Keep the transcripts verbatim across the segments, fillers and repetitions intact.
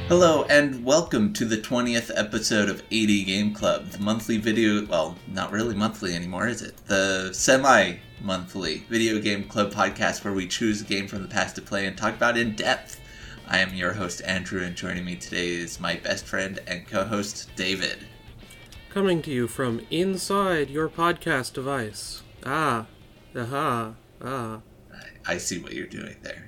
Hello and welcome to the twentieth episode of A D Game Club, the monthly video, well, not really monthly anymore, is it? The semi-monthly video game club podcast where we choose a game from the past to play and talk about in depth. I am your host, Andrew, and joining me today is my best friend and co-host, David. Coming to you from inside your podcast device. Ah, aha, ah. I, I see what you're doing there.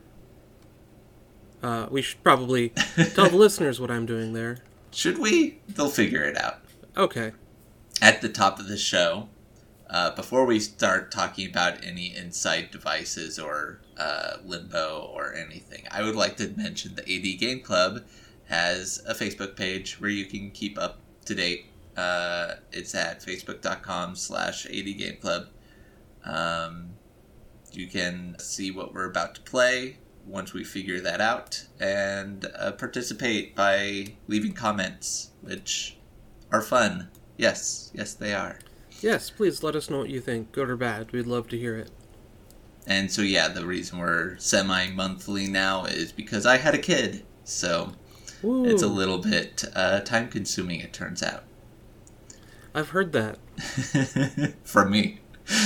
Uh, we should probably tell the listeners what I'm doing there. Should we? They'll figure it out. Okay. At the top of the show, uh, before we start talking about any inside devices or uh, Limbo or anything, I would like to mention the A D Game Club has a Facebook page where you can keep up to date. Uh, it's at facebook.com slash AD Game Club. Um, you can see what we're about to play once we figure that out, and uh, participate by leaving comments, which are fun. Yes, yes they are. Yes, please let us know what you think, good or bad. We'd love to hear it. And so yeah, the reason we're semi-monthly now is because I had a kid, so Woo. It's a little bit uh, time-consuming, it turns out. I've heard that. From me.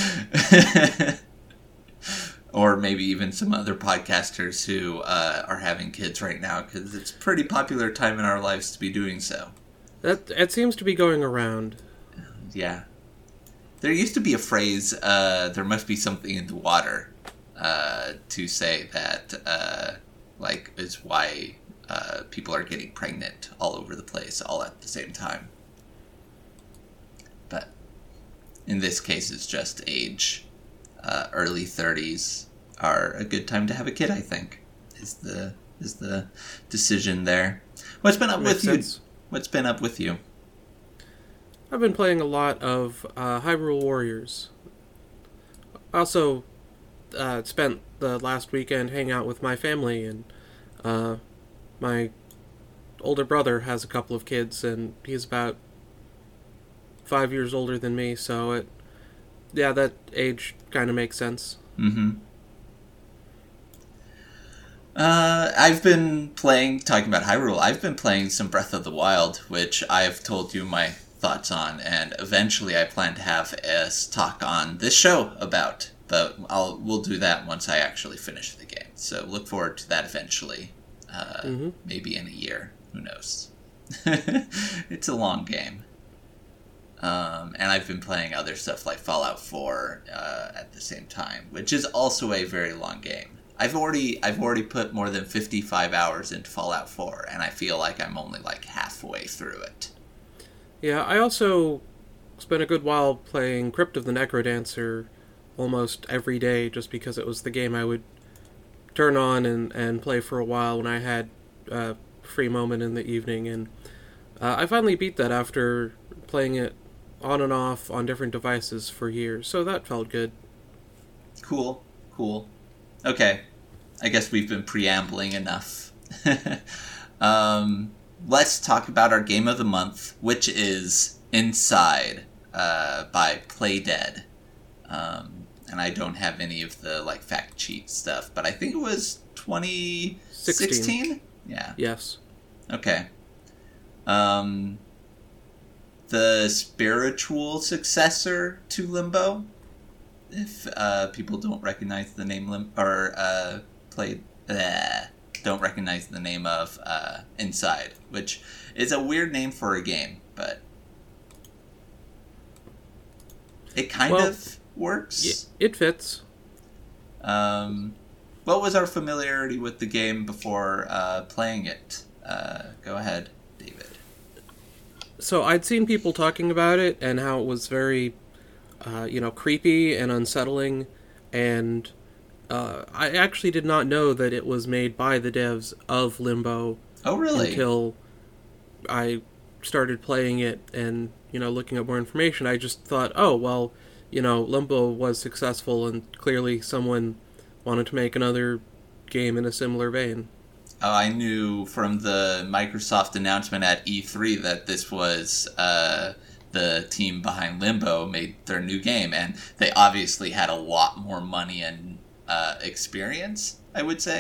Or maybe even some other podcasters who uh, are having kids right now, because it's a pretty popular time in our lives to be doing so. That it seems to be going around. Yeah. There used to be a phrase, uh, there must be something in the water, uh, to say that, uh, like, is why uh, people are getting pregnant all over the place, all at the same time. But in this case, it's just age. Uh, early thirties are a good time to have a kid, I think, is the is the decision there. What's been up with you? What's been up with you? I've been playing a lot of uh, Hyrule Warriors. Also, uh, spent the last weekend hanging out with my family, and uh, my older brother has a couple of kids, and he's about five years older than me, so it yeah, that age kind of makes sense. Mm-hmm. Uh, I've been playing, talking about Hyrule, I've been playing some Breath of the Wild, which I've told you my thoughts on, and eventually I plan to have a talk on this show about, but I'll we'll do that once I actually finish the game. So look forward to that eventually. Uh, mm-hmm. Maybe in a year. Who knows? It's a long game. Um, and I've been playing other stuff like Fallout four uh, at the same time, which is also a very long game. I've already I've already put more than fifty-five hours into Fallout four, and I feel like I'm only like halfway through it. Yeah, I also spent a good while playing Crypt of the Necrodancer almost every day, just because it was the game I would turn on and, and play for a while when I had a free moment in the evening. And uh, I finally beat that after playing it on and off on different devices for years, so that felt good. Cool, cool. Okay, I guess we've been preambling enough. um, let's talk about our game of the month, which is Inside uh, by Playdead. Um, and I don't have any of the like fact sheet stuff, but I think it was twenty sixteen? Yeah. Yes. Okay. Um... The spiritual successor to Limbo, if uh, people don't recognize the name Lim or uh, played uh, don't recognize the name of uh, Inside, which is a weird name for a game, but it kind well, of works. It fits. Um, what was our familiarity with the game before uh, playing it? Uh, go ahead, David. So I'd seen people talking about it and how it was very, uh, you know, creepy and unsettling, and uh, I actually did not know that it was made by the devs of Limbo. Oh, really? Until I started playing it and, you know, looking up more information. I just thought, oh, well, you know, Limbo was successful and clearly someone wanted to make another game in a similar vein. Oh, I knew from the Microsoft announcement at E three that this was uh, the team behind Limbo made their new game, and they obviously had a lot more money and uh, experience, I would say.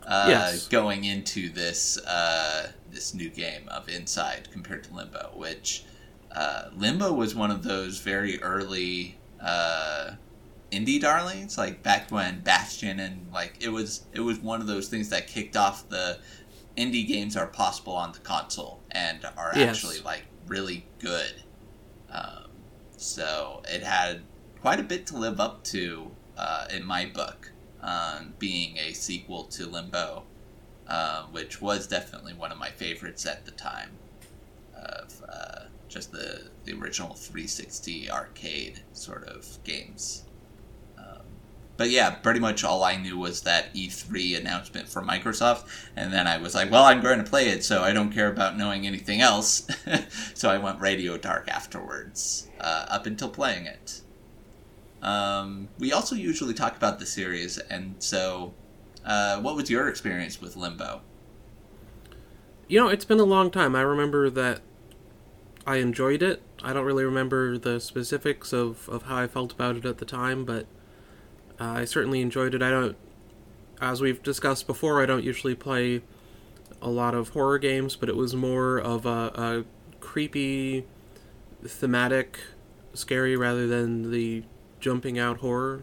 uh, yes. going into this uh, this new game of Inside compared to Limbo, which uh, Limbo was one of those very early uh, indie darlings, like back when Bastion and like it was it was one of those things that kicked off the indie games are possible on the console and are yes. actually like really good. Um, so it had quite a bit to live up to uh, in my book, um, being a sequel to Limbo, uh, which was definitely one of my favorites at the time of uh, just the, the original three sixty arcade sort of games. Um, but yeah, pretty much all I knew was that E three announcement from Microsoft, and then I was like, well, I'm going to play it, so I don't care about knowing anything else. So I went Radio Dark afterwards, uh, up until playing it. Um, we also usually talk about the series, and so uh, what was your experience with Limbo? You know, it's been a long time. I remember that I enjoyed it. I don't really remember the specifics of, of how I felt about it at the time, but uh, I certainly enjoyed it. I don't, as we've discussed before, I don't usually play a lot of horror games, but it was more of a, a creepy, thematic, scary rather than the jumping out horror.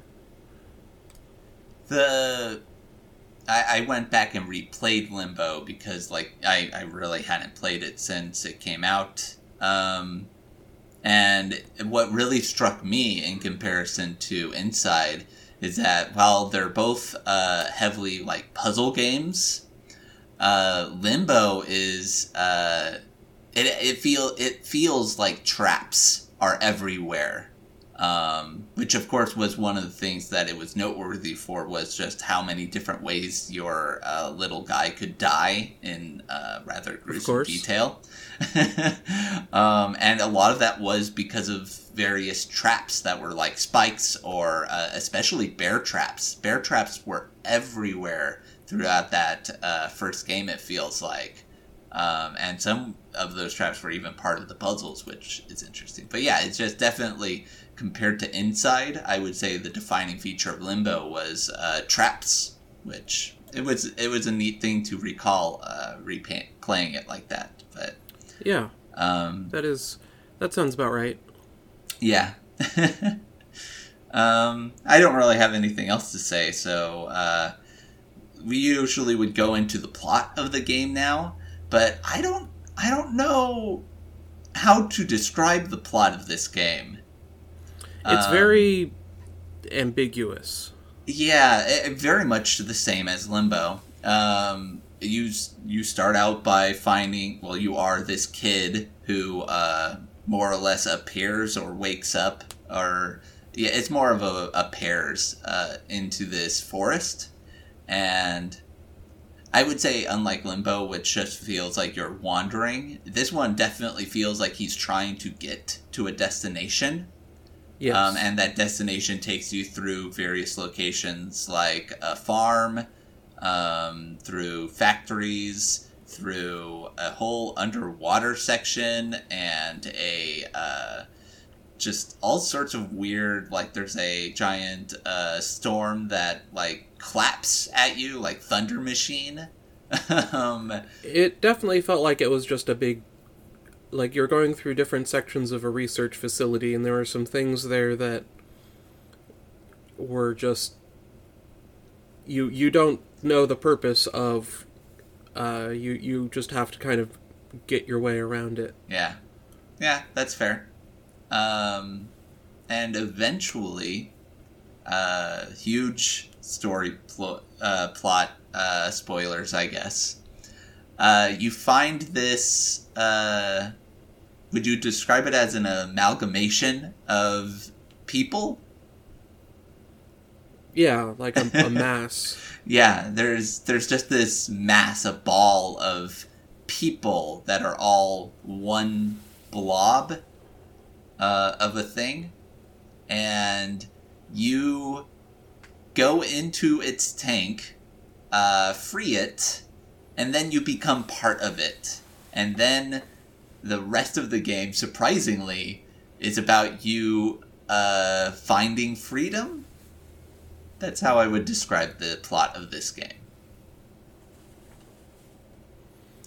The I, I went back and replayed Limbo because like I, I really hadn't played it since it came out. Um, and what really struck me in comparison to Inside is that while they're both uh, heavily like puzzle games, uh, Limbo is uh, it it feel it feels like traps are everywhere. Um, which of course was one of the things that it was noteworthy for, was just how many different ways your uh, little guy could die in uh, rather gruesome detail. um, and a lot of that was because of various traps that were like spikes or uh, especially bear traps. Bear traps were everywhere throughout that uh, first game, it feels like. Um, and some of those traps were even part of the puzzles, which is interesting. But yeah, it's just definitely, compared to Inside, I would say the defining feature of Limbo was uh, traps, which it was it was a neat thing to recall uh, repaint, playing it like that. But yeah, um, that is that sounds about right. Yeah. um, I don't really have anything else to say, so uh, we usually would go into the plot of the game now. But I don't I don't know how to describe the plot of this game. It's um, very ambiguous. Yeah, it, very much the same as Limbo. Um, you you start out by finding, well, you are this kid who uh, more or less appears or wakes up, or yeah, it's more of a appears uh, into this forest, and I would say, unlike Limbo, which just feels like you're wandering, this one definitely feels like he's trying to get to a destination. Yes. Um, and that destination takes you through various locations like a farm, um, through factories, through a whole underwater section, and a uh, just all sorts of weird, like there's a giant uh, storm that like claps at you like Thunder Machine. um, it definitely felt like it was just a big, like you're going through different sections of a research facility, and there were some things there that were just, you you don't know the purpose of, uh, you, you just have to kind of get your way around it. Yeah. Yeah, that's fair. Um, and eventually, uh, huge story pl- uh, plot uh, spoilers, I guess. Uh, you find this, uh, would you describe it as an amalgamation of people? Yeah, like a, a mass. Yeah, there's there's just this mass, a ball of people that are all one blob uh, of a thing, and you go into its tank, uh, free it, and then you become part of it. And then the rest of the game, surprisingly, is about you uh, finding freedom. That's how I would describe the plot of this game.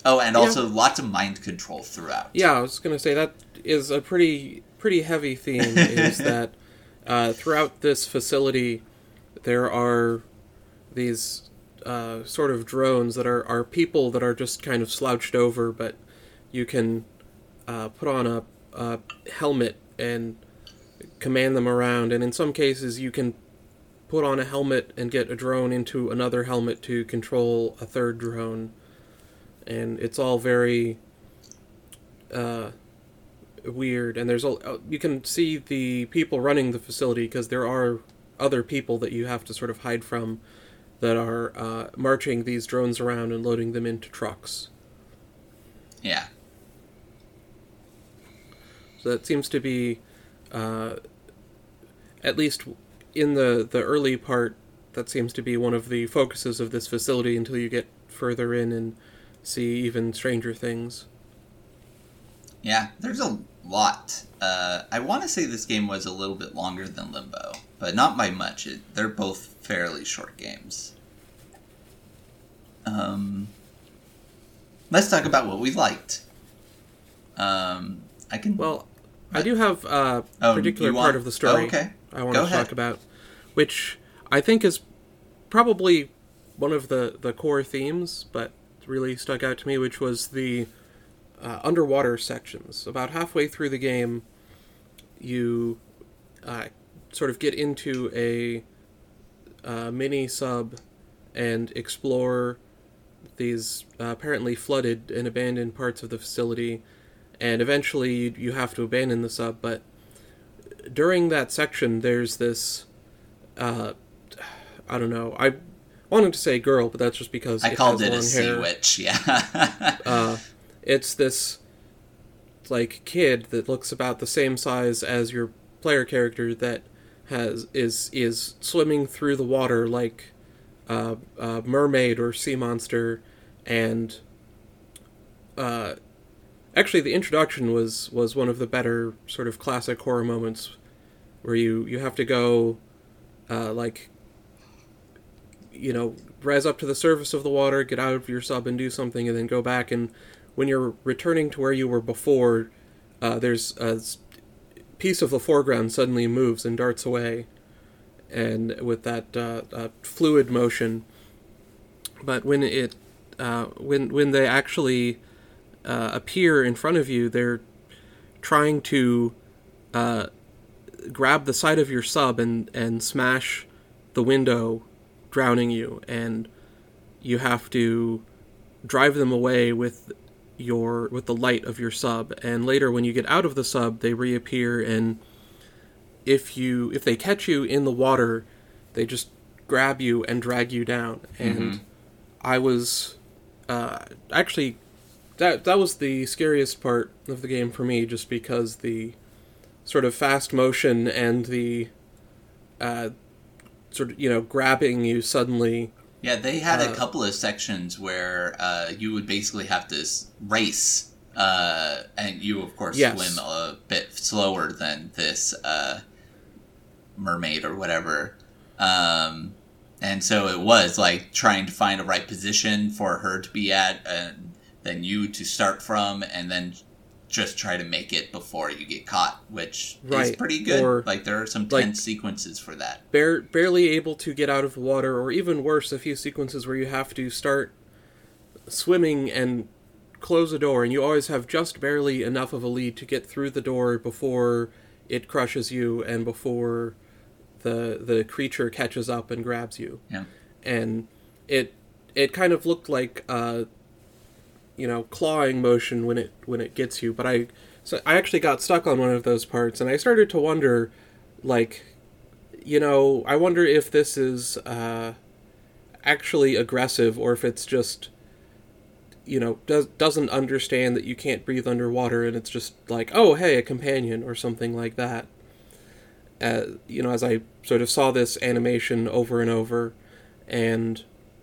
Oh, and Yeah. also lots of mind control throughout. Yeah, I was going to say that is a pretty pretty heavy theme. Is that uh, throughout this facility there are these uh, sort of drones that are, are people that are just kind of slouched over, but you can uh, put on a, a helmet and command them around, and in some cases you can put on a helmet and get a drone into another helmet to control a third drone, and it's all very uh, weird, and there's a, you can see the people running the facility because there are other people that you have to sort of hide from that are uh, marching these drones around and loading them into trucks. Yeah. So that seems to be, uh, at least in the, the early part, that seems to be one of the focuses of this facility until you get further in and see even stranger things. Yeah, there's a lot. Uh, I want to say this game was a little bit longer than Limbo, but not by much. It, they're both fairly short games. Um, let's talk about what we liked. Um, I can. Well, I do have a Oh, particular you part want- of the story oh, okay. I want Go to ahead. talk about, which I think is probably one of the, the core themes, but really stuck out to me, which was the uh, underwater sections. About halfway through the game, you uh, sort of get into a uh, mini sub and explore these uh, apparently flooded and abandoned parts of the facility, and eventually you, you have to abandon the sub, but during that section there's this uh, I don't know, I wanted to say girl, but that's just because I it called has it a long sea hair. witch, yeah. Uh, it's this like kid that looks about the same size as your player character that has is is swimming through the water like uh, a mermaid or sea monster, and uh, actually the introduction was was one of the better sort of classic horror moments, where you you have to go uh, like you know rise up to the surface of the water, get out of your sub and do something, and then go back, and when you're returning to where you were before, uh, there's a piece of the foreground suddenly moves and darts away, and with that uh, uh, fluid motion. But when it uh, when when they actually uh, appear in front of you, they're trying to uh, grab the side of your sub and, and smash the window, drowning you, and you have to drive them away with your with the light of your sub. And later, when you get out of the sub, they reappear, and if you if they catch you in the water, they just grab you and drag you down. And Mm-hmm. I was uh, actually that that was the scariest part of the game for me, just because the sort of fast motion and the uh, sort of you know grabbing you suddenly. Yeah, they had a Uh, couple of sections where uh, you would basically have to s- race, uh, and you, of course, Yes. swim a bit slower than this uh, mermaid or whatever. Um, and so it was like trying to find a right position for her to be at, and then you to start from, and then just try to make it before you get caught, which is Right, pretty good. or, Like, there are some like- tense sequences for that. Bare, barely able to get out of the water, or even worse, a few sequences where you have to start swimming and close a door, and you always have just barely enough of a lead to get through the door before it crushes you and before the the creature catches up and grabs you. Yeah. And it it kind of looked like uh, you know clawing motion when it when it gets you, but I so I actually got stuck on one of those parts, and I started to wonder, like, you know, I wonder if this is uh, actually aggressive, or if it's just, you know, does, doesn't understand that you can't breathe underwater, and it's just like, oh, hey, a companion, or something like that. Uh, you know, as I sort of saw this animation over and over, and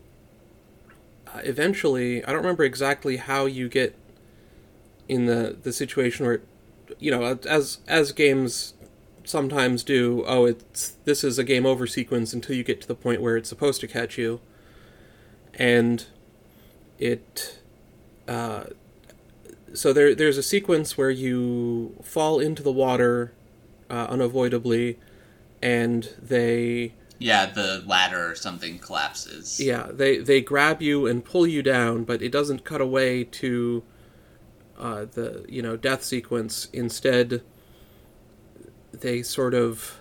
uh, eventually, I don't remember exactly how you get in the, the situation where, you know, as as games sometimes do, oh, it's this is a game over sequence until you get to the point where it's supposed to catch you, and it so there there's a sequence where you fall into the water uh, unavoidably, and they Yeah, the ladder or something collapses. yeah they they grab you and pull you down, but it doesn't cut away to uh, the you know death sequence. Instead, they sort of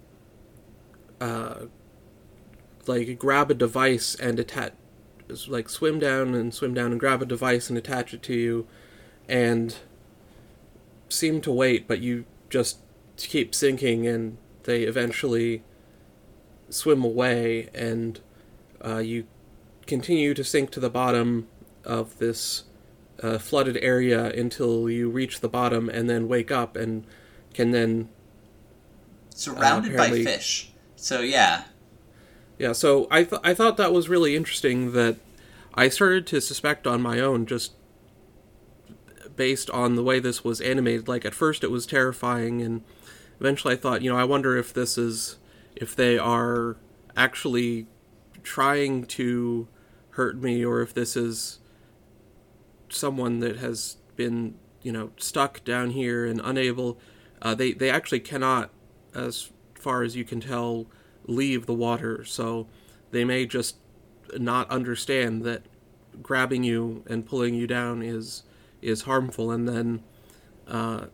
uh, like grab a device and attach, like swim down and swim down and grab a device and attach it to you, and seem to wait, but you just keep sinking, and they eventually swim away, and uh, you continue to sink to the bottom of this uh, flooded area until you reach the bottom, and then wake up and can then Surrounded uh, by fish. So, yeah. Yeah, so I th- I thought that was really interesting, that I started to suspect on my own, just based on the way this was animated. Like, at first it was terrifying, and eventually I thought, you know, I wonder if this is, if they are actually trying to hurt me, or if this is someone that has been, you know, stuck down here and unable, uh, they, they actually cannot, as far as you can tell, leave the water, so they may just not understand that grabbing you and pulling you down is is harmful. And then uh,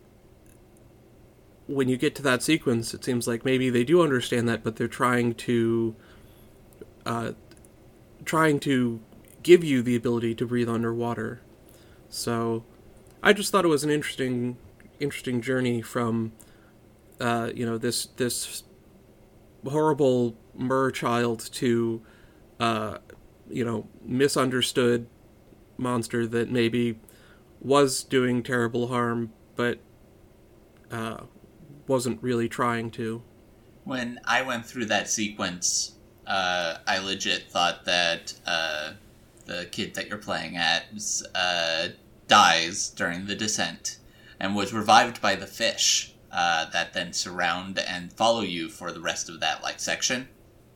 when you get to that sequence, it seems like maybe they do understand that, but they're trying to uh, trying to give you the ability to breathe underwater. So I just thought it was an interesting interesting journey from uh, you know this this horrible mer child to uh, you know misunderstood monster that maybe was doing terrible harm, but uh, wasn't really trying to. When I went through that sequence, uh, I legit thought that uh, the kid that you're playing at uh, dies during the descent and was revived by the fish uh, that then surround and follow you for the rest of that like section.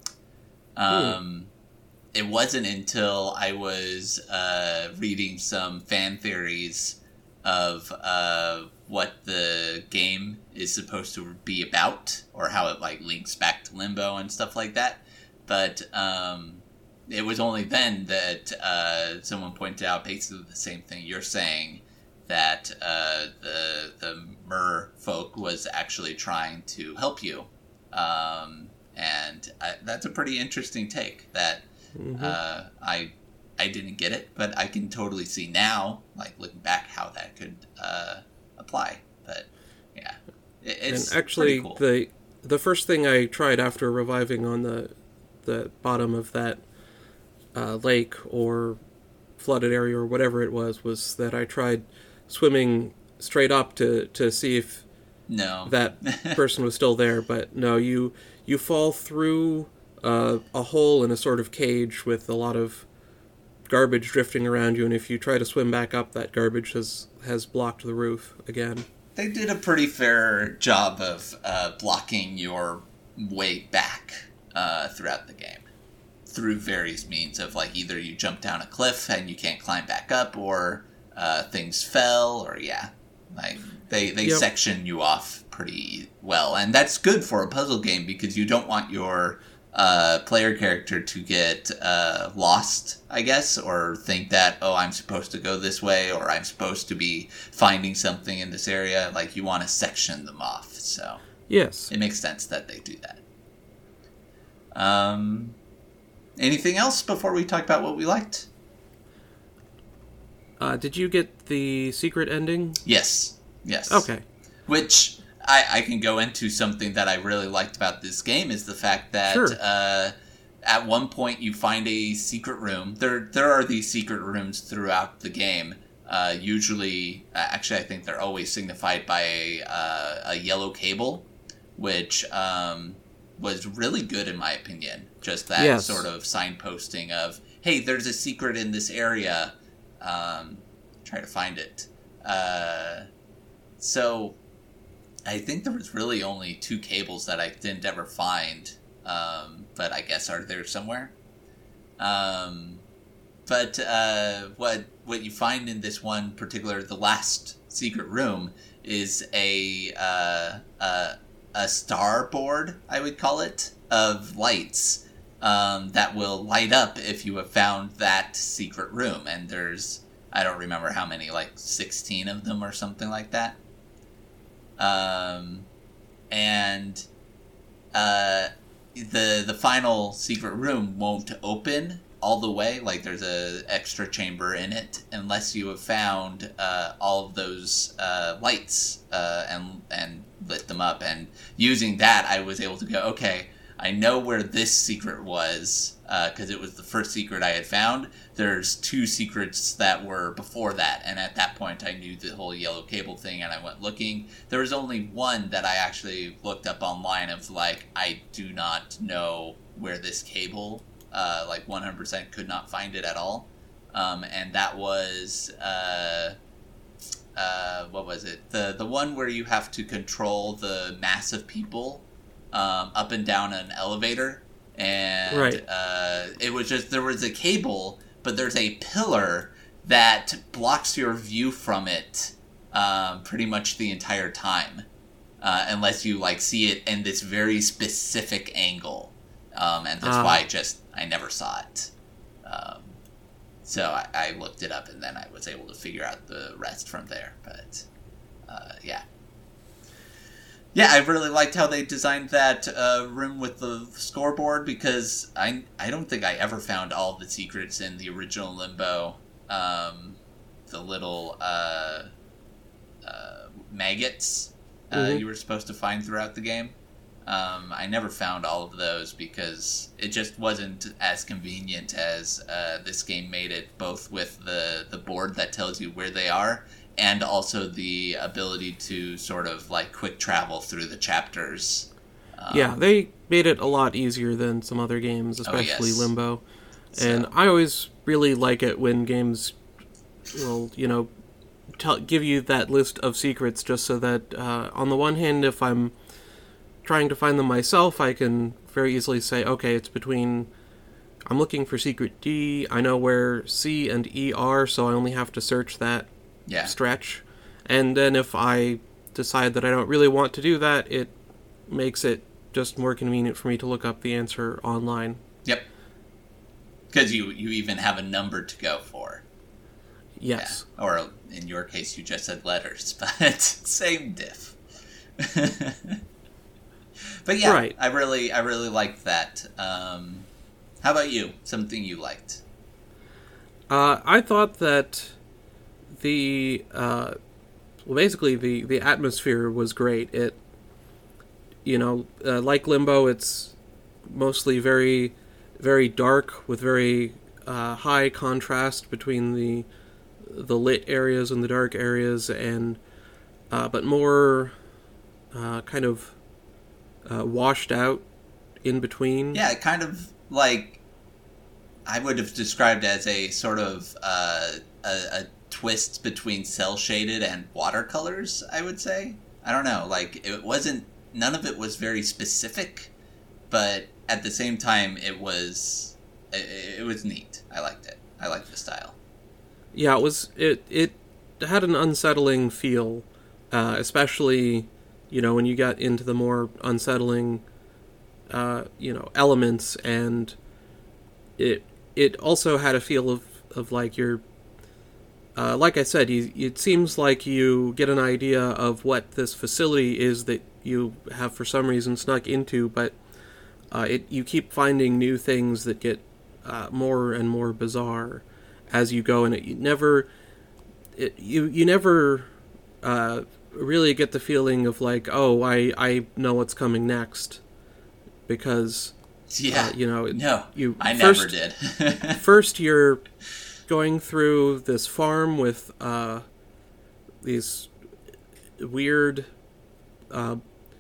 Um, It wasn't until I was uh, reading some fan theories of uh, what the game is supposed to be about, or how it like links back to Limbo and stuff like that. But um, it was only then that uh, someone pointed out basically the same thing you're saying, that uh, the the mer folk was actually trying to help you, um, and I, that's a pretty interesting take. That mm-hmm. uh, I I didn't get it, but I can totally see now, like looking back, how that could uh, apply. But yeah, it, it's and actually pretty cool. the the first thing I tried after reviving on the the bottom of that uh, lake or flooded area or whatever it was was that I tried swimming straight up to, to see if no. that person was still there, but no, you you fall through uh, a hole in a sort of cage with a lot of garbage drifting around you, and if you try to swim back up, that garbage has, has blocked the roof again. They did a pretty fair job of uh, blocking your way back uh, throughout the game, through various means of, like, either you jump down a cliff and you can't climb back up, or uh, things fell, or yeah, like they they yep. section you off pretty well, and that's good for a puzzle game because you don't want your uh, player character to get uh, lost, I guess, or think that, oh, I'm supposed to go this way, or I'm supposed to be finding something in this area. Like, you want to section them off, so yes, it makes sense that they do that. Um, anything else before we talk about what we liked? Uh, did you get the secret ending? Yes. Yes. Okay. Which I, I can go into. Something that I really liked about this game is the fact that sure. uh, at one point you find a secret room. There there are these secret rooms throughout the game. Uh, usually, actually, I think they're always signified by a, uh, a yellow cable, which um, was really good in my opinion. Just that yes. sort of signposting of, hey, there's a secret in this area. Um, try to find it. Uh, so I think there was really only two cables that I didn't ever find, um, but I guess are there somewhere. Um, but uh, what what you find in this one particular, the last secret room, is a uh, a, a starboard, I would call it, of lights um, that will light up if you have found that secret room. And there's, I don't remember how many, like sixteen of them or something like that. Um, and uh, the the final secret room won't open all the way, like there's a extra chamber in it, unless you have found uh, all of those uh, lights uh, and and lit them up. And using that, I was able to go, okay, I know where this secret was, because uh, it was the first secret I had found. There's two secrets that were before that, and at that point I knew the whole yellow cable thing, and I went looking. There was only one that I actually looked up online of, like, I do not know where this cable, uh, like one hundred percent could not find it at all. Um, and that was, uh, uh, what was it? The, the one where you have to control the mass of people um, up and down an elevator. And right. uh, it was just, there was a cable, but there's a pillar that blocks your view from it um, pretty much the entire time. Uh, unless you, like, see it in this very specific angle. Um, and that's uh, why I just, I never saw it. Um, so I, I looked it up, and then I was able to figure out the rest from there. But, uh, yeah. Yeah, I really liked how they designed that uh, room with the scoreboard, because I I don't think I ever found all the secrets in the original Limbo. Um, the little uh, uh, maggots uh, mm-hmm. you were supposed to find throughout the game. Um, I never found all of those because it just wasn't as convenient as uh, this game made it, both with the, the board that tells you where they are, and also the ability to sort of, like, quick travel through the chapters. Um, yeah, they made it a lot easier than some other games, especially oh, yes. Limbo. So. And I always really like it when games will, you know, tell, give you that list of secrets, just so that, uh, on the one hand, if I'm trying to find them myself, I can very easily say, okay, it's between, I'm looking for secret D, I know where C and E are, so I only have to search that yeah. stretch. And then if I decide that I don't really want to do that, it makes it just more convenient for me to look up the answer online. Yep. Because you, you even have a number to go for. Yes. Yeah. Or in your case, you just said letters, but same diff. But yeah, right. I really, I really liked that. Um, how about you? Something you liked? Uh, I thought that the, uh, well, basically the, the atmosphere was great. It, you know, uh, like Limbo, it's mostly very, very dark with very uh, high contrast between the the lit areas and the dark areas, and uh, but more uh, kind of. Uh, washed out in between. Yeah, kind of like I would have described as a sort of uh, a, a twist between cel-shaded and watercolors, I would say. I don't know, like it wasn't, none of it was very specific, but at the same time it was, it, it was neat. I liked it. I liked the style. Yeah, it was, it, it had an unsettling feel, uh, especially... You know, when you got into the more unsettling, uh, you know, elements, and it it also had a feel of, of like you're, uh, like I said, you, it seems like you get an idea of what this facility is that you have for some reason snuck into, but uh, it you keep finding new things that get uh, more and more bizarre as you go, and it you never, it, you you never. Uh, really get the feeling of like, oh, I, I know what's coming next, because yeah, uh, you know, no, you I first, never did. First, you're going through this farm with uh, these weird uh,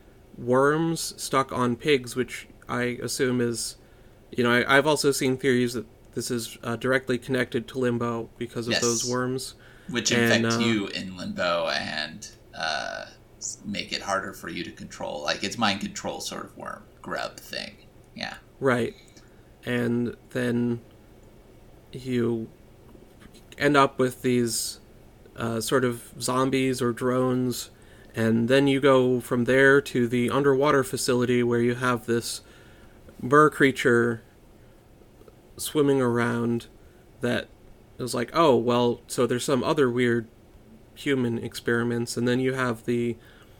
worms stuck on pigs, which I assume is, you know, I, I've also seen theories that this is uh, directly connected to Limbo because of yes. those worms, which infect and, uh, you in Limbo and. Uh, make it harder for you to control. Like, it's mind control sort of worm grub thing. Yeah. Right. And then you end up with these uh, sort of zombies or drones, and then you go from there to the underwater facility where you have this mer creature swimming around that is like, oh, well, so there's some other weird human experiments, and then you have the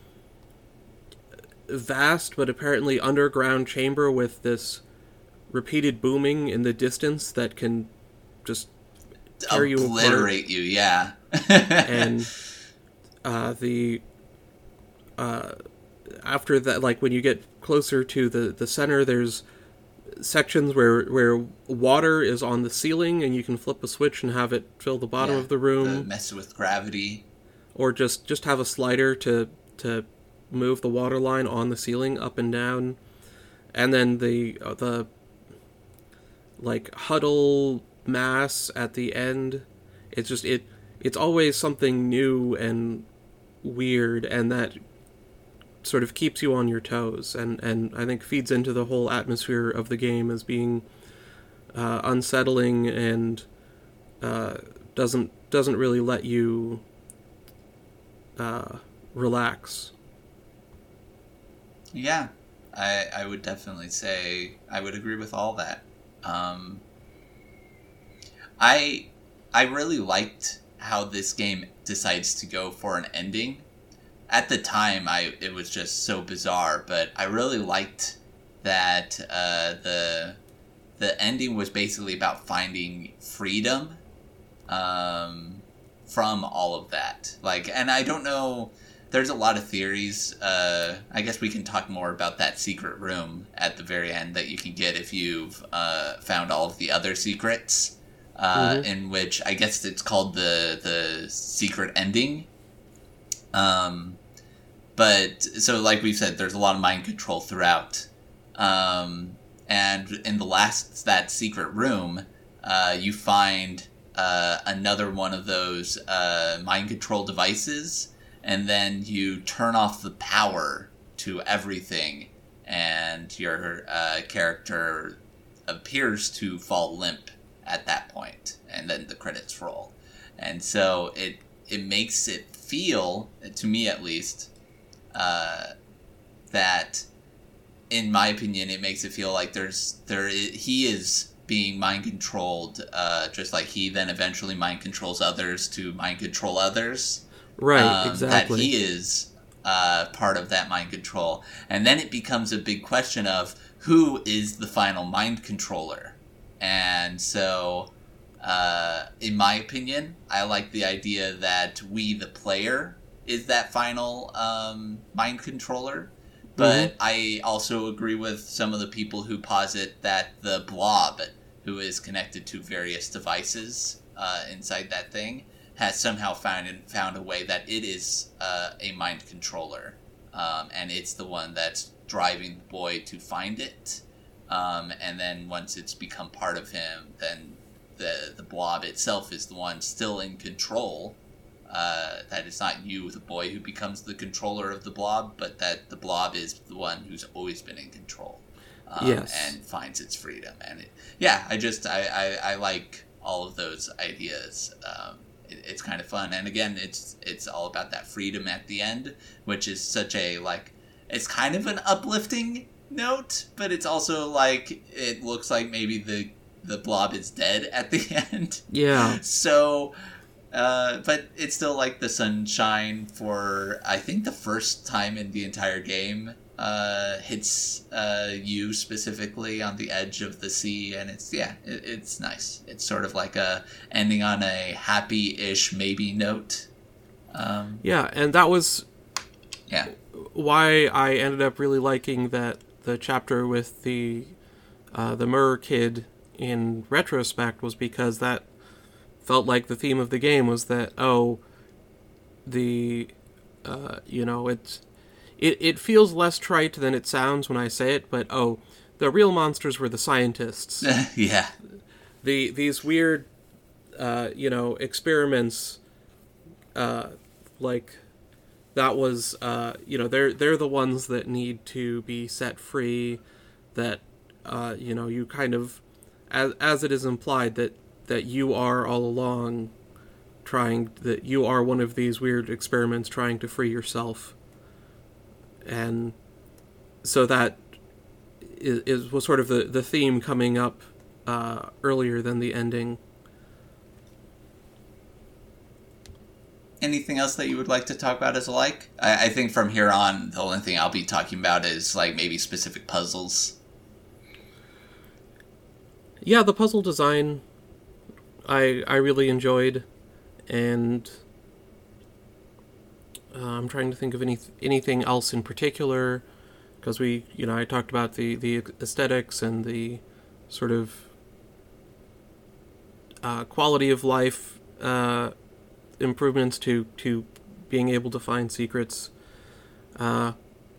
vast but apparently underground chamber with this repeated booming in the distance that can just tear you apart. Obliterate you, yeah. And uh, the uh, after that, like when you get closer to the, the center, there's sections where where water is on the ceiling, and you can flip a switch and have it fill the bottom yeah, of the room. The mess with gravity, or just just have a slider to to move the water line on the ceiling up and down, and then the uh, the like huddle mass at the end. It's just it it's always something new and weird, and that sort of keeps you on your toes, and, and I think feeds into the whole atmosphere of the game as being uh, unsettling and uh, doesn't doesn't really let you uh, relax. Yeah, I I would definitely say I would agree with all that. Um, I I really liked how this game decides to go for an ending. At the time, I it was just so bizarre, but I really liked that uh, the the ending was basically about finding freedom um, from all of that. Like, and I don't know. There's a lot of theories. Uh, I guess we can talk more about that secret room at the very end that you can get if you've uh, found all of the other secrets. Uh, mm-hmm. In which I guess it's called the the secret ending. Um, but so like we've said, there's a lot of mind control throughout. Um, and in the last, that secret room, uh, you find, uh, another one of those, uh, mind control devices, and then you turn off the power to everything, and your, uh, character appears to fall limp at that point, and then the credits roll. And so it, it makes it feel, to me at least, uh, that, in my opinion, it makes it feel like there's there is, he is being mind controlled, uh, just like he then eventually mind controls others to mind control others. Right, um, exactly. That he is uh, part of that mind control, and then it becomes a big question of who is the final mind controller, and so. Uh, in my opinion, I like the idea that we, the player, is that final um, mind controller. But mm-hmm. I also agree with some of the people who posit that the blob, who is connected to various devices uh, inside that thing, has somehow found found a way that it is uh, a mind controller. Um, and it's the one that's driving the boy to find it. Um, and then once it's become part of him, then the the blob itself is the one still in control. Uh, that it's not you, the boy, who becomes the controller of the blob, but that the blob is the one who's always been in control. Um, yes. And finds its freedom. And it, yeah, I just, I, I, I like all of those ideas. Um, it, it's kind of fun. And again, it's it's all about that freedom at the end, which is such a, like, it's kind of an uplifting note, but it's also like, it looks like maybe the the blob is dead at the end. Yeah. So, uh, but it's still like the sunshine for, I think, the first time in the entire game uh, hits uh, you specifically on the edge of the sea. And it's, yeah, it, it's nice. It's sort of like a ending on a happy-ish maybe note. Um, yeah, and that was yeah why I ended up really liking that the chapter with the uh, the Mer kid in retrospect, was because that felt like the theme of the game was that, oh, the, uh, you know, it's, it, it feels less trite than it sounds when I say it, but, oh, the real monsters were the scientists. Yeah. The, these weird, uh, you know, experiments, uh, like, that was, uh, you know, they're, they're the ones that need to be set free, that, uh, you know, you kind of, As as it is implied that, that you are all along trying that you are one of these weird experiments trying to free yourself, and so that is, is was sort of the, the theme coming up uh, earlier than the ending. Anything else that you would like to talk about as a like? I, I think from here on, the only thing I'll be talking about is like maybe specific puzzles. Yeah, the puzzle design I I really enjoyed, and uh, I'm trying to think of any anything else in particular, because we you know I talked about the the aesthetics and the sort of uh, quality of life uh, improvements to to being able to find secrets. Uh,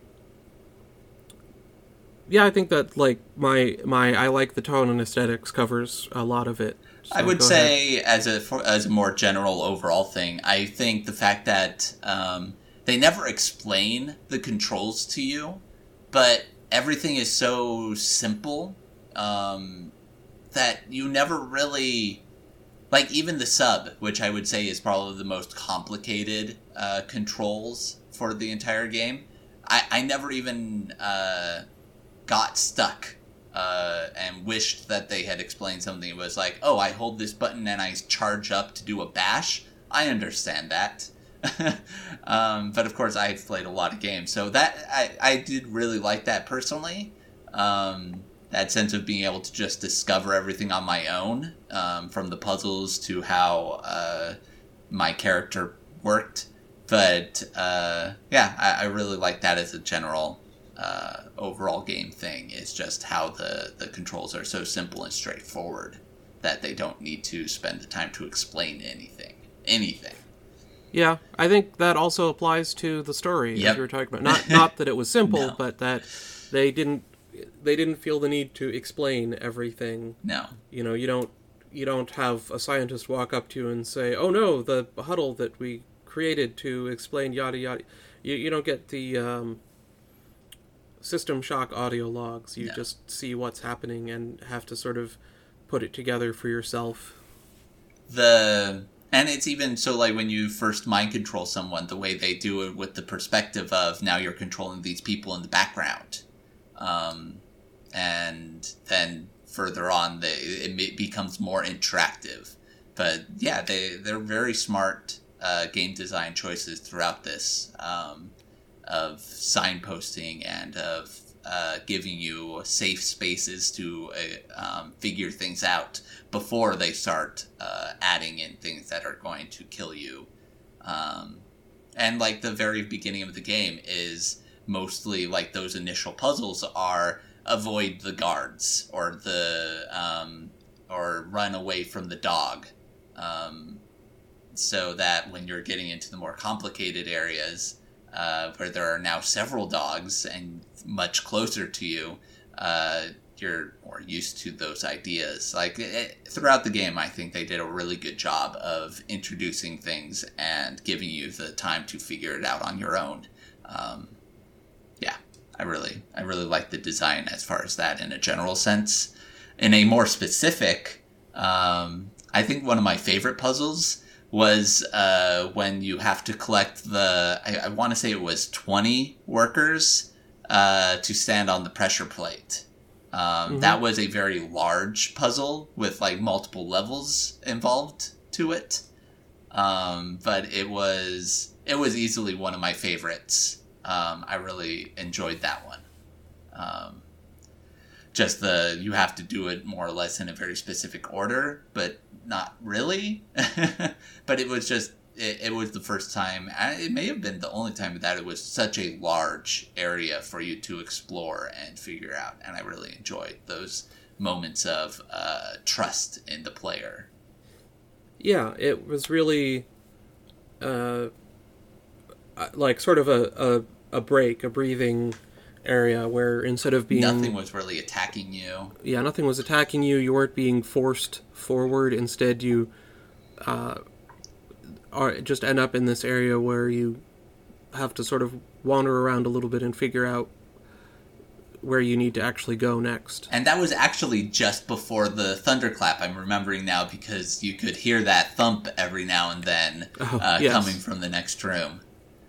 yeah, I think that like my my I like the tone and aesthetics covers a lot of it. So I would go say, ahead. as a for, as a more general overall thing, I think the fact that um, they never explain the controls to you, but everything is so simple um, that you never really, like even the sub, which I would say is probably the most complicated uh, controls for the entire game. I, I never even uh, got stuck. Uh, and wished that they had explained something. It was like, oh, I hold this button and I charge up to do a bash. I understand that. um, but of course, I've played a lot of games. So that I, I did really like that personally. Um, that sense of being able to just discover everything on my own, um, from the puzzles to how uh, my character worked. But uh, yeah, I, I really like that as a general Uh, overall game thing. Is just how the, the controls are so simple and straightforward that they don't need to spend the time to explain anything. Anything. Yeah, I think that also applies to the story, Yep. as you were talking about. Not not that it was simple, No. but that they didn't they didn't feel the need to explain everything. No. You know, you don't you don't have a scientist walk up to you and say, "Oh no, the huddle that we created to explain yada yada." You you don't get the um, System Shock audio logs. You No. just see what's happening and have to sort of put it together for yourself. The and it's even so, like when you first mind control someone, the way they do it with the perspective of now you're controlling these people in the background, um, and then further on, they it becomes more interactive. But yeah, they they're very smart uh, game design choices throughout this. Um, of signposting and of uh, giving you safe spaces to uh, um, figure things out before they start uh, adding in things that are going to kill you. Um, and like the very beginning of the game is mostly like those initial puzzles are avoid the guards or the um, or run away from the dog. Um, so that when you're getting into the more complicated areas, Uh, where there are now several dogs and much closer to you, uh, you're more used to those ideas. Like it, throughout the game, I think they did a really good job of introducing things and giving you the time to figure it out on your own. Um, yeah, I really, I really like the design as far as that in a general sense. In a more specific, um, I think one of my favorite puzzles was uh, when you have to collect the, I, I want to say it was twenty workers uh, to stand on the pressure plate. Um, mm-hmm. That was a very large puzzle with like multiple levels involved to it. Um, but it was, it was easily one of my favorites. Um, I really enjoyed that one. Um, just the, you have to do it more or less in a very specific order, but not really. But it was just, it, it was the first time, it may have been the only time that it was such a large area for you to explore and figure out. And I really enjoyed those moments of uh, trust in the player. Yeah, it was really uh, like sort of a, a, a break, a breathing area where instead of being... Nothing was really attacking you. Yeah, nothing was attacking you. You weren't being forced forward. Instead, you uh, are just end up in this area where you have to sort of wander around a little bit and figure out where you need to actually go next. And that was actually just before the thunderclap, I'm remembering now, because you could hear that thump every now and then Oh, uh, yes. coming from the next room.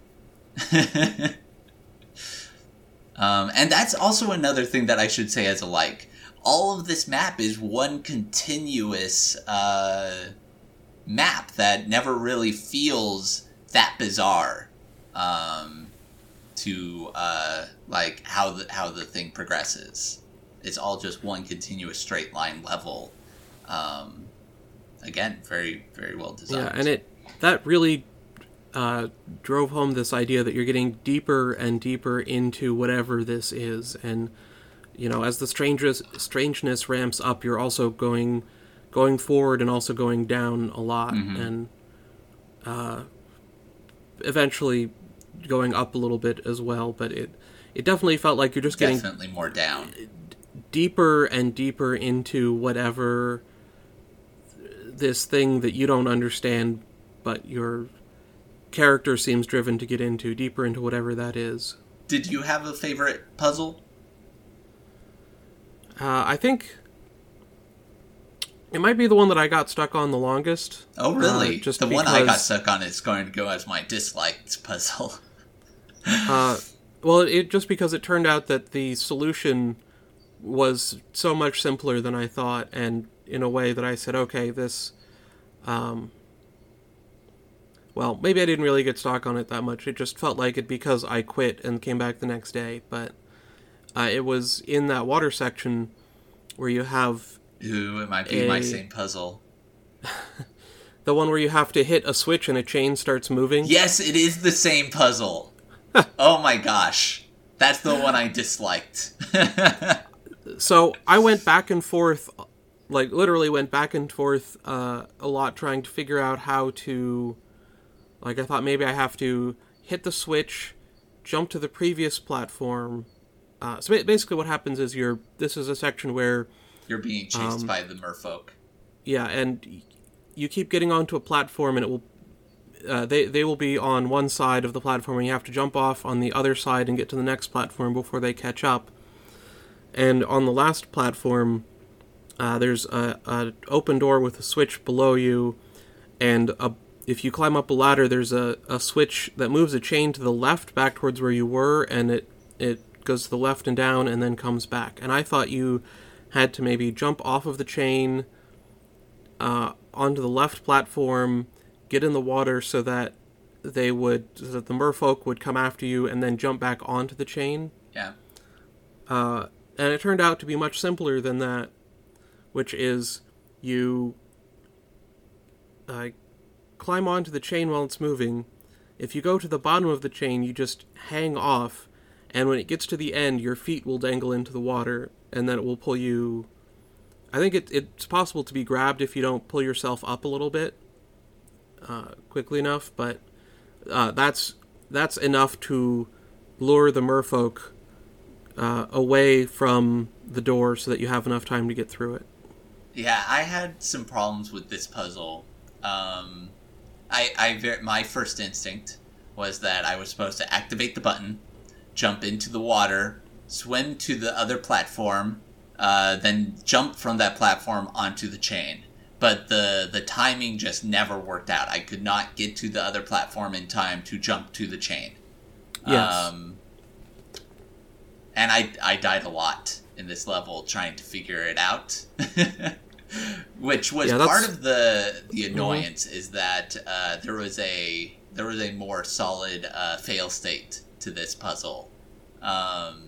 um, and that's also another thing that I should say as a like. All of this map is one continuous uh, map that never really feels that bizarre. Um... to uh, like how the how the thing progresses. It's all just one continuous straight line level. Um, again, very very well designed. Yeah, and it that really uh, drove home this idea that you're getting deeper and deeper into whatever this is, and you know, as the strangeness strangeness ramps up, you're also going going forward and also going down a lot, Mm-hmm. and uh, eventually going up a little bit as well, but it it definitely felt like you're just getting Definitely more down. deeper and deeper into whatever this thing that you don't understand, but your character seems driven to get into, deeper into whatever that is. Did you have a favorite puzzle? Uh, I think it might be the one that I got stuck on the longest. Oh, really? Uh, just the one I got because- stuck on is going to go as my disliked puzzle. Uh, well, it just because it turned out that the solution was so much simpler than I thought, and in a way that I said, okay, this, um, well, maybe I didn't really get stuck on it that much. It just felt like it because I quit and came back the next day, but uh, it was in that water section where you have Ooh, it might be my A- same puzzle. the one where you have to hit a switch and a chain starts moving. Yes, it is the same puzzle. Oh my gosh. That's the one I disliked. So I went back and forth, like literally went back and forth uh, a lot trying to figure out how to, like I thought maybe I have to hit the switch, jump to the previous platform. Uh, so ba- basically what happens is you're, this is a section where, You're being chased by the merfolk. yeah, and y- you keep getting onto a platform and it will, uh, they, they will be on one side of the platform and you have to jump off on the other side and get to the next platform before they catch up. And on the last platform, uh, there's a, a open door with a switch below you, and a, if you climb up a ladder, there's a, a switch that moves a chain to the left back towards where you were, and it, it goes to the left and down and then comes back. And I thought you had to maybe jump off of the chain uh, onto the left platform, get in the water so that they would, so that the merfolk would come after you, and then jump back onto the chain. Yeah. Uh, and it turned out to be much simpler than that, which is you uh, climb onto the chain while it's moving. If you go to the bottom of the chain, you just hang off, and when it gets to the end, your feet will dangle into the water, and then it will pull you... I think it, it's possible to be grabbed if you don't pull yourself up a little bit uh, quickly enough, but uh, that's that's enough to lure the merfolk uh, away from the door so that you have enough time to get through it. Yeah, I had some problems with this puzzle. Um, I, I, ver- my first instinct was that I was supposed to activate the button, jump into the water, swim to the other platform, uh, then jump from that platform onto the chain. But the, the timing just never worked out. I could not get to the other platform in time to jump to the chain. Yes. Um, and I, I died a lot in this level trying to figure it out. Which was Yeah, that's- part of the the annoyance mm-hmm. is that uh, there was a there was a more solid uh, fail state to this puzzle. Um,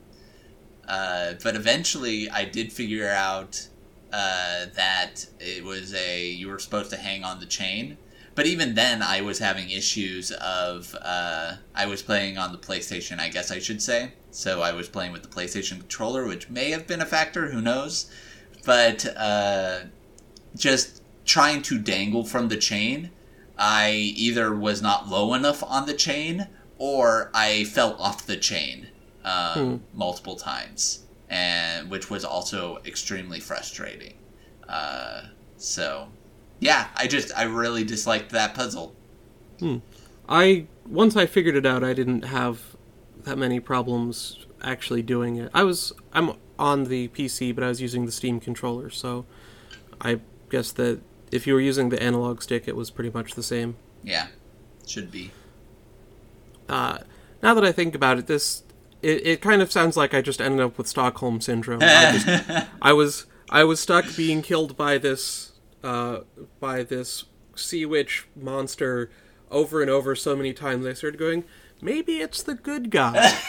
uh, but eventually I did figure out uh, that it was a you were supposed to hang on the chain. But even then, I was having issues of, uh, I was playing on the PlayStation, I guess I should say. So I was playing with the PlayStation controller, which may have been a factor, who knows. But uh, just trying to dangle from the chain, I either was not low enough on the chain, or I fell off the chain um, hmm. multiple times, and which was also extremely frustrating. Uh, so... Yeah, I just, I really disliked that puzzle. Hmm. I, once I figured it out, I didn't have that many problems actually doing it. I was I'm on the P C, but I was using the Steam controller, so I guess that if you were using the analog stick, it was pretty much the same. Yeah, should be. Uh, now that I think about it, this it, it kind of sounds like I just ended up with Stockholm syndrome. I, just, I was I was stuck being killed by this uh, by this sea witch monster over and over so many times. I started going, maybe it's the good guy.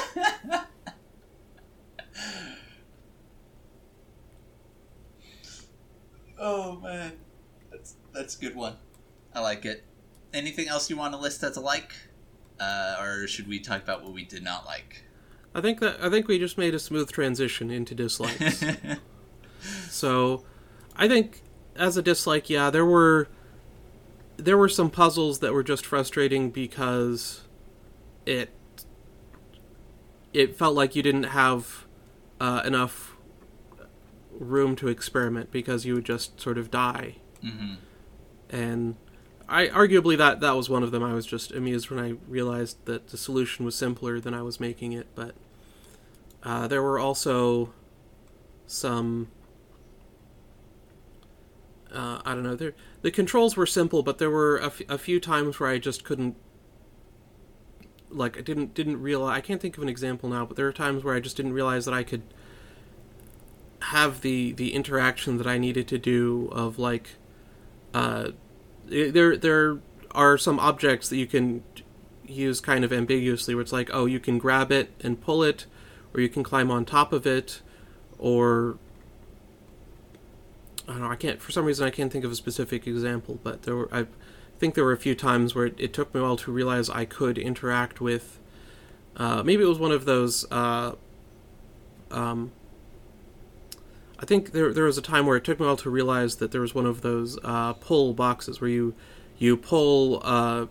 Oh man, that's that's a good one. I like it. Anything else you want to list as a like, uh, or should we talk about what we did not like? I think that I think we just made a smooth transition into dislikes. So, I think as a dislike, yeah, there were there were some puzzles that were just frustrating because it it felt like you didn't have uh, enough room to experiment because you would just sort of die. Mm-hmm. And I arguably that that was one of them. I was just amused when I realized that the solution was simpler than I was making it. But uh, there were also some uh, I don't know. There the controls were simple, but there were a, f- a few times where I just couldn't. Like I didn't didn't realize. I can't think of an example now, but there were times where I just didn't realize that I could have the the interaction that I needed to do of like uh there there are some objects that you can use kind of ambiguously where it's like, oh, you can grab it and pull it, or you can climb on top of it, or I don't know, I can't for some reason I can't think of a specific example, but there were I think there were a few times where it, it took me a while to realize I could interact with uh maybe it was one of those uh um I think there there was a time where it took me a while to realize that there was one of those uh, pull boxes where you you pull uh,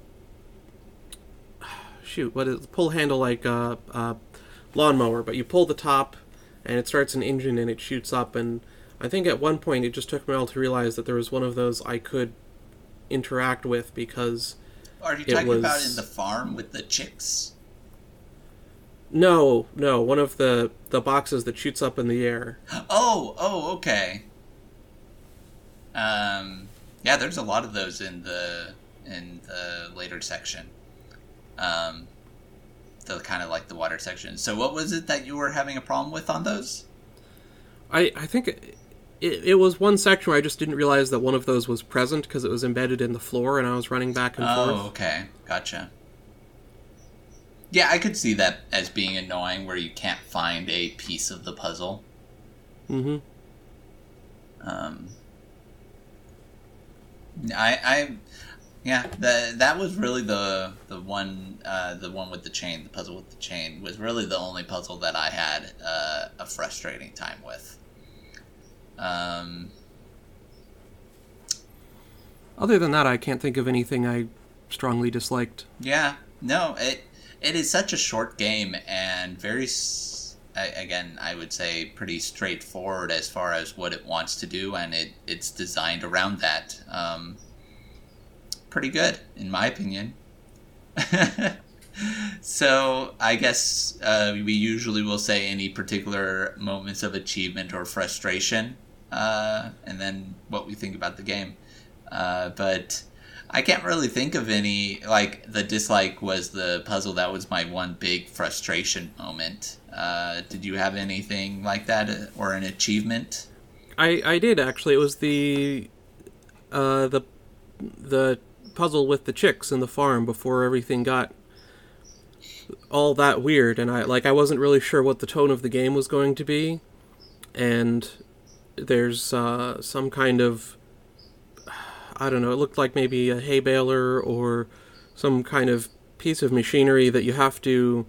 shoot what is pull handle like a uh, uh, lawnmower, but you pull the top and it starts an engine and it shoots up. And I think at one point it just took me a while to realize that there was one of those I could interact with because are you it talking was... about in the farm with the chicks? No, no, one of the, the boxes that shoots up in the air. Oh, oh, okay. Um, yeah, there's a lot of those in the in the later section. Um, the kind of like the water section. So, what was it that you were having a problem with on those? I I think it, it, it was one section where I just didn't realize that one of those was present because it was embedded in the floor, and I was running back and oh, forth. Oh, okay, gotcha. Yeah, I could see that as being annoying where you can't find a piece of the puzzle. Mm-hmm. Um, I, I, yeah, the, that was really the the one, uh, the one with the chain, the puzzle with the chain was really the only puzzle that I had uh, a frustrating time with. Um, Other than that, I can't think of anything I strongly disliked. Yeah, no, it it is such a short game and very, again, I would say pretty straightforward as far as what it wants to do, and it, it's designed around that. Um, pretty good, in my opinion. So, I guess uh, we usually will say any particular moments of achievement or frustration, uh, and then what we think about the game. Uh, but I can't really think of any, like, the dislike was the puzzle. That was my one big frustration moment. Uh, did you have anything like that, or an achievement? I, I did, actually. It was the, uh, the, the puzzle with the chicks in the farm before everything got all that weird, and I, like, I wasn't really sure what the tone of the game was going to be, and there's, uh, some kind of, I don't know, it looked like maybe a hay baler or some kind of piece of machinery that you have to,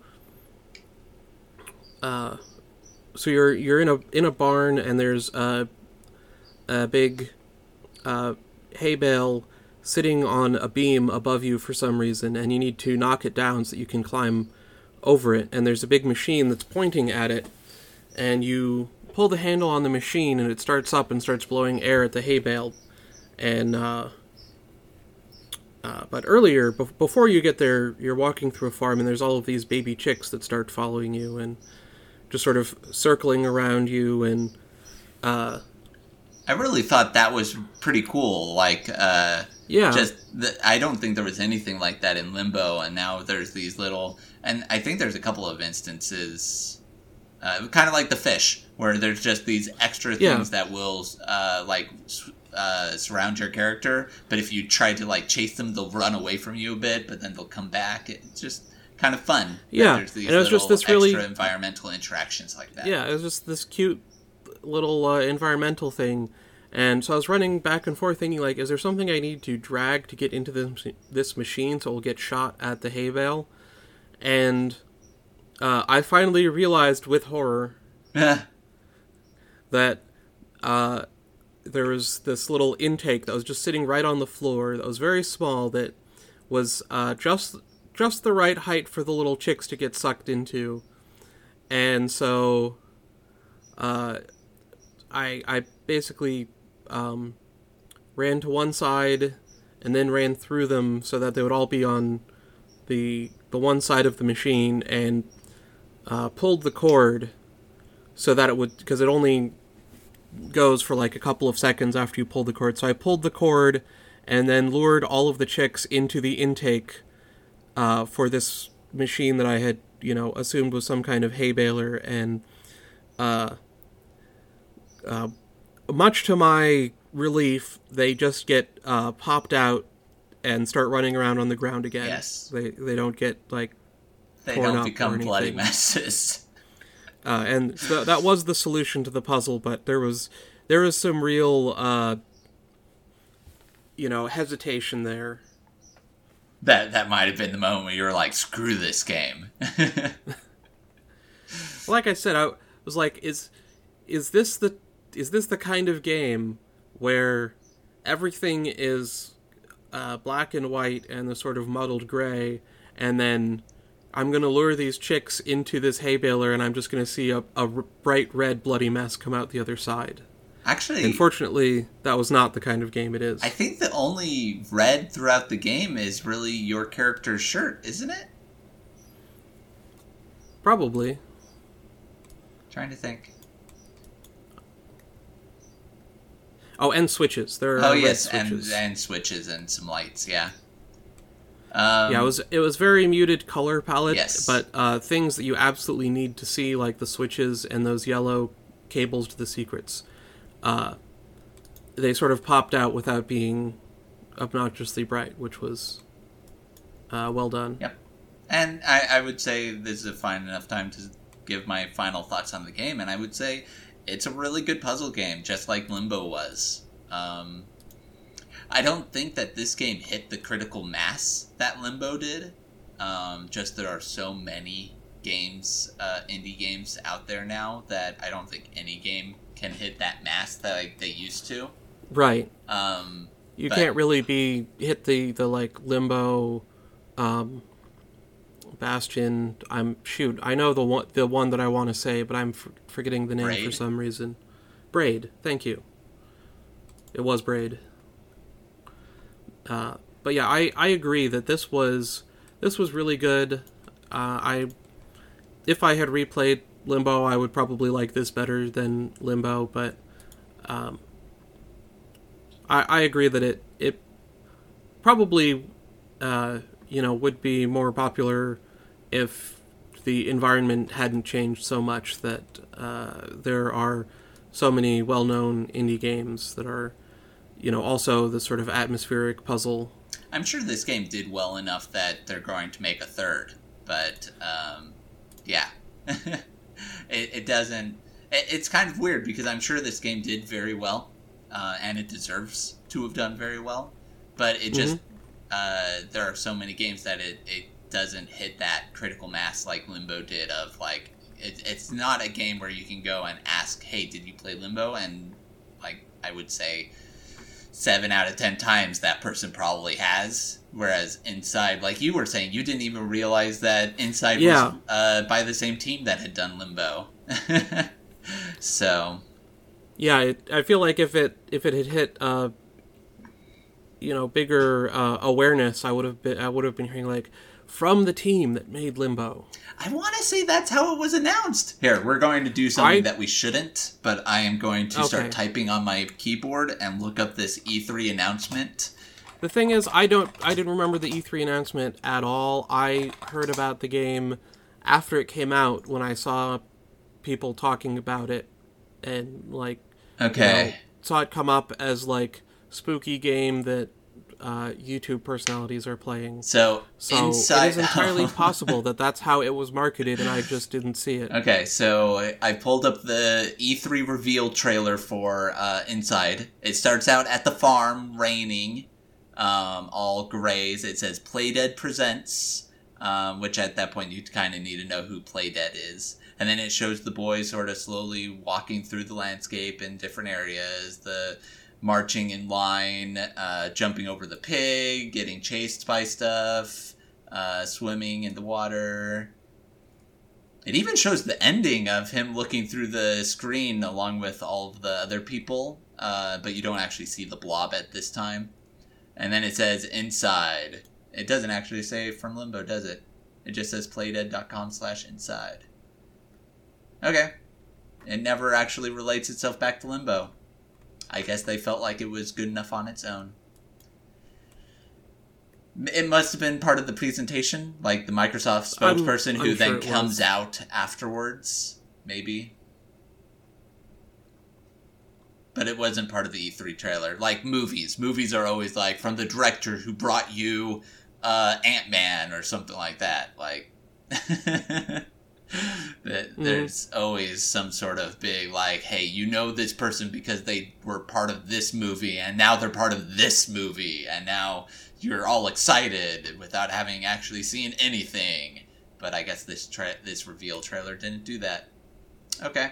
uh, so you're you're in a in a barn and there's a a big uh, hay bale sitting on a beam above you for some reason, and you need to knock it down so that you can climb over it. And there's a big machine that's pointing at it, and you pull the handle on the machine and it starts up and starts blowing air at the hay bale. And, uh, uh, but earlier, be- before you get there, you're walking through a farm and there's all of these baby chicks that start following you, and just sort of circling around you, and uh, I really thought that was pretty cool. Like, uh, yeah, just the, I don't think there was anything like that in Limbo, and now there's these little, and I think there's a couple of instances, uh, kind of like the fish, where there's just these extra things yeah. that will, uh, like, uh, surround your character, but if you try to, like, chase them, they'll run away from you a bit, but then they'll come back. It's just kind of fun. Yeah, there's these and it was just this extra really environmental interactions like that. Yeah, it was just this cute little uh, environmental thing. And so I was running back and forth thinking, like, is there something I need to drag to get into this, this machine so I'll get shot at the hay bale? And uh, I finally realized with horror that uh, there was this little intake that was just sitting right on the floor that was very small, that was uh, just just the right height for the little chicks to get sucked into. And so uh, I, I basically... Um, ran to one side and then ran through them so that they would all be on the the one side of the machine, and uh, pulled the cord so that it would, because it only goes for like a couple of seconds after you pull the cord. So I pulled the cord and then lured all of the chicks into the intake uh, for this machine that I had, you know, assumed was some kind of hay baler, and uh, uh, much to my relief, they just get uh, popped out and start running around on the ground again. Yes. They they don't get, like, They torn don't up become or bloody anything. messes. Uh, and so that was the solution to the puzzle, but there was there was some real, uh, you know, hesitation there. That that might have been the moment where you were like, screw this game. Like I said, I was like, is is this the is this the kind of game where everything is uh, black and white and the sort of muddled gray, and then I'm going to lure these chicks into this hay baler and I'm just going to see a, a r- bright red bloody mess come out the other side? Actually, Unfortunately, that was not the kind of game it is. I think the only red throughout the game is really your character's shirt, isn't it? Probably. Trying to think. Oh, and switches. There are Oh red yes, and switches. and switches and some lights. Yeah. Um, Yeah, it was it was very muted color palette, Yes. but uh, things that you absolutely need to see, like the switches and those yellow cables to the secrets, uh, they sort of popped out without being obnoxiously bright, which was uh, well done. Yep. And I, I would say this is a fine enough time to give my final thoughts on the game, and I would say it's a really good puzzle game, just like Limbo was. Um, I don't think that this game hit the critical mass that Limbo did. Um, just there are so many games, uh, indie games out there now that I don't think any game can hit that mass that like, they used to. Right. Um, You but- can't really be hit the the like Limbo, um, Bastion. I'm shoot. I know the one the one that I want to say, but I'm f- forgetting the name for Braid? some reason. Braid. Thank you. It was Braid. Uh, but yeah, I, I agree that this was this was really good. Uh, I if I had replayed Limbo, I would probably like this better than Limbo, but um, I I agree that it it probably uh, you know would be more popular if the environment hadn't changed so much that uh, there are so many well-known indie games that are, you know, also the sort of atmospheric puzzle. I'm sure this game did well enough that they're going to make a third, but um, yeah, it, it doesn't. It, it's kind of weird because I'm sure this game did very well, uh, and it deserves to have done very well, but it just uh, there are so many games that it, it doesn't hit that critical mass like Limbo did. Of like, it, it's not a game where you can go and ask, "Hey, did you play Limbo?" And like, I would say seven out of ten times that person probably has. Whereas Inside, like you were saying, you didn't even realize that Inside Yeah. was uh, by the same team that had done Limbo. So, Yeah, it, I feel like if it if it had hit uh, you know bigger uh, awareness, I would have been I would have been hearing like, from the team that made Limbo. I want to say that's how it was announced. Here, we're going to do something I... that we shouldn't, but I am going to okay. start typing on my keyboard and look up this E three announcement. The thing is, I don't, I didn't remember the E three announcement at all. I heard about the game after it came out when I saw people talking about it and, like, okay. you know, saw it come up as, like, spooky game that uh, YouTube personalities are playing. So, so inside... it is entirely possible that that's how it was marketed and I just didn't see it. Okay, so I, I pulled up the E three reveal trailer for uh, Inside. It starts out at the farm, raining, um, all grays. It says Playdead Presents, um, which at that point you kind of need to know who Playdead is. And then it shows the boys sort of slowly walking through the landscape in different areas, the marching in line, uh, jumping over the pig, getting chased by stuff, uh, swimming in the water. It even shows the ending of him looking through the screen along with all of the other people, uh, but you don't actually see the blob at this time. And then it says Inside. It doesn't actually say from Limbo, does it? It just says playdead.com slash inside. Okay. It never actually relates itself back to Limbo. I guess they felt like it was good enough on its own. It must have been part of the presentation, like the Microsoft spokesperson I'm, who I'm then sure comes was. out afterwards, maybe. But it wasn't part of the E three trailer. Like movies. Movies are always like, from the director who brought you uh, Ant-Man or something like that. Like... that there's mm. always some sort of big, like, hey, you know this person because they were part of this movie, and now they're part of this movie, and now you're all excited without having actually seen anything. But I guess this tra- this reveal trailer didn't do that. Okay.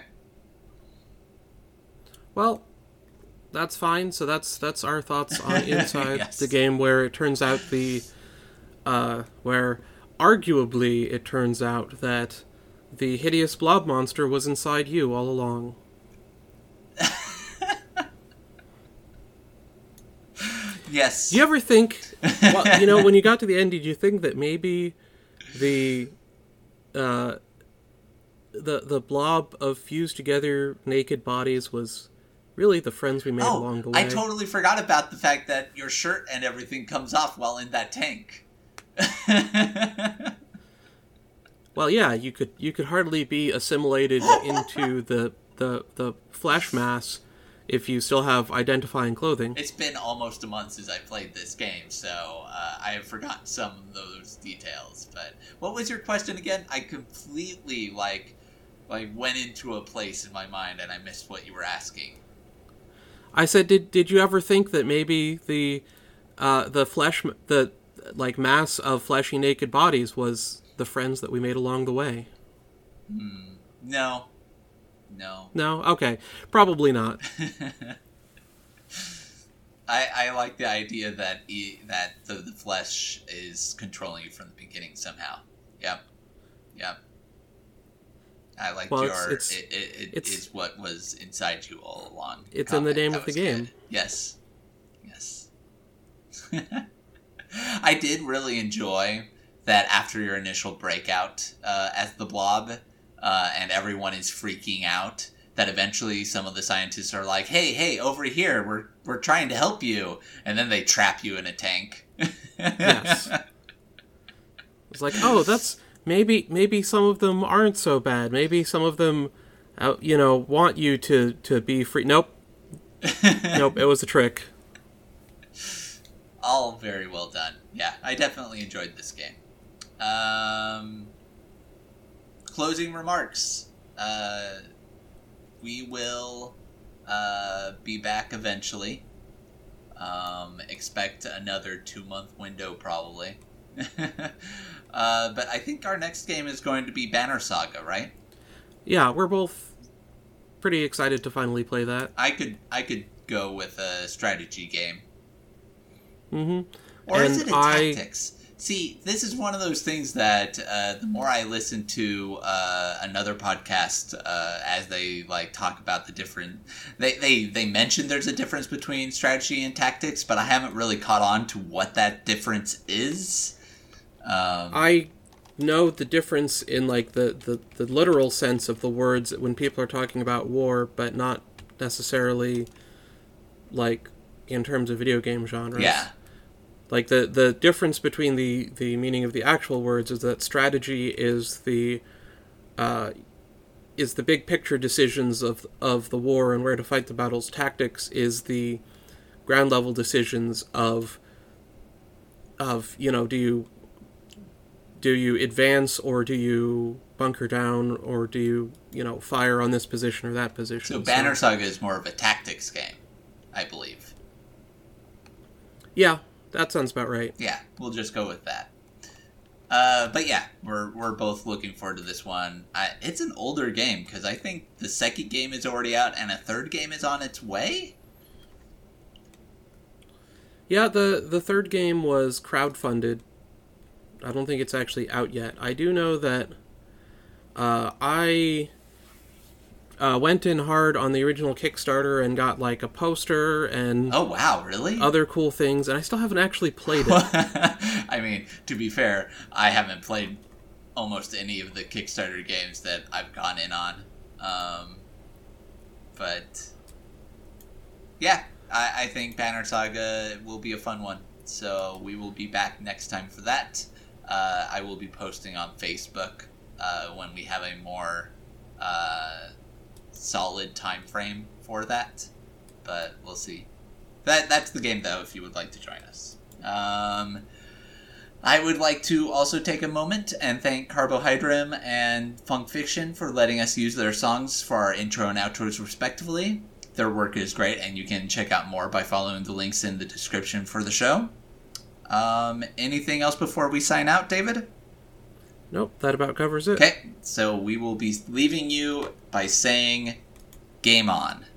Well, that's fine. So that's that's our thoughts on Inside, yes. the game where it turns out the, uh, where arguably it turns out that the hideous blob monster was inside you all along. Yes. Do you ever think, well, you know, when you got to the end, did you think that maybe the, uh, the the blob of fused together naked bodies was really the friends we made oh, along the way? I totally forgot about the fact that your shirt and everything comes off while in that tank. Well, yeah, you could you could hardly be assimilated into the, the the flesh mass if you still have identifying clothing. It's been almost a month since I played this game, so uh, I have forgotten some of those details. But what was your question again? I completely like like went into a place in my mind and I missed what you were asking. I said, did did you ever think that maybe the uh, the flesh the like mass of fleshy naked bodies was the friends that we made along the way? Hmm. No. No. No? Okay. Probably not. I I like the idea that e, that the, the flesh is controlling you from the beginning somehow. Yep. Yep. I like well, your it's, it's, it, it, it it's, is what was inside you all along. It's comment. in the name that of the was game. Good. Yes. Yes. I did really enjoy that after your initial breakout uh, as the blob, uh, and everyone is freaking out, that eventually some of the scientists are like, hey, hey, over here, we're we're trying to help you. And then they trap you in a tank. Yes. It's like, oh, that's... Maybe maybe some of them aren't so bad. Maybe some of them, uh, you know, want you to, to be free. Nope. Nope, it was a trick. All very well done. Yeah, I definitely enjoyed this game. Um, closing remarks. Uh, we will uh, be back eventually. Um, expect another two-month window, probably. uh, but I think our next game is going to be Banner Saga, right? Yeah, we're both pretty excited to finally play that. I could I could go with a strategy game. Mm-hmm. Or and is it a I... tactics? See, this is one of those things that uh, the more I listen to uh, another podcast uh, as they like talk about the different... They, they, they mention there's a difference between strategy and tactics, but I haven't really caught on to what that difference is. Um, I know the difference in like the, the, the literal sense of the words when people are talking about war, but not necessarily like in terms of video game genres. yeah. Like the, the difference between the, the meaning of the actual words is that strategy is the uh, is the big picture decisions of of the war and where to fight the battles. Tactics is the ground level decisions of of you know do you do you advance or do you bunker down or do you you know fire on this position or that position. So Banner Saga is more of a tactics game, I believe. Yeah, that sounds about right. Yeah, we'll just go with that. Uh, but yeah, we're we're both looking forward to this one. I, it's an older game because I think the second game is already out and a third game is on its way. Yeah, the the third game was crowdfunded. I don't think it's actually out yet. I do know that uh, I uh, went in hard on the original Kickstarter and got like a poster and Oh wow, really? other cool things, and I still haven't actually played it. I mean, to be fair, I haven't played almost any of the Kickstarter games that I've gone in on. Um, but yeah, I, I think Banner Saga will be a fun one. So we will be back next time for that. Uh, I will be posting on Facebook uh, when we have a more uh, solid time frame for that. But we'll see. That That's the game, though, if you would like to join us. Um, I would like to also take a moment and thank Carbohydrum and Funk Fiction for letting us use their songs for our intro and outros respectively. Their work is great, and you can check out more by following the links in the description for the show. Um, anything else before we sign out, David? Nope, that about covers it. Okay, so we will be leaving you by saying, game on.